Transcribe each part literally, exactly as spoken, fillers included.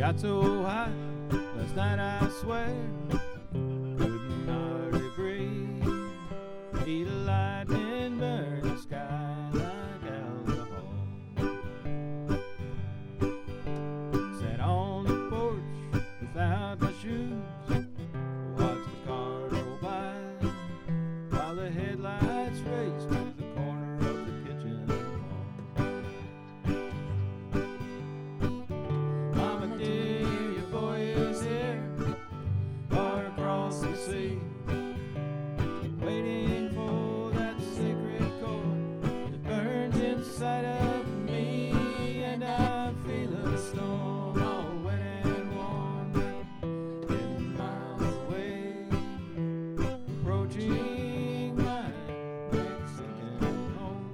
Got so high last night, I swear, couldn't hardly breathe. Heat of lightning burn the sky like alcohol. Sat on the porch without my shoes, watched the car go by while the headlights raced to the corner of the kitchen wall. Mama dear, your boy is here, far across the sea, waiting for that sacred chord that burns inside of me. And I feel a storm, all wet and warm, but ten miles away, approaching my Mexican home.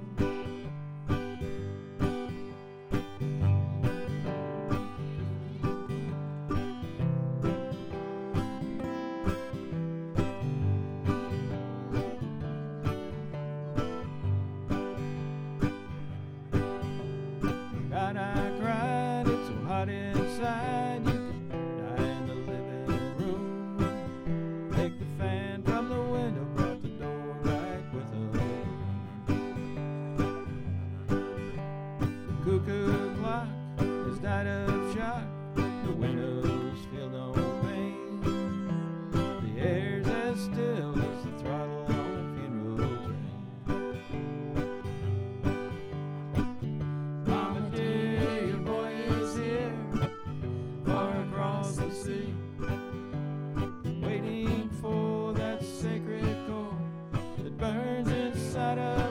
God, I cried, it's so hot inside. You could die in the living room. Take the fan from the window, brought the door back with her. The cuckoo clock has died of shock. The windows feel no pain. The air's as still as the throttle on a funeral train. Mama dear, your boy is here, far across the sea, waiting for that sacred chord that burns inside of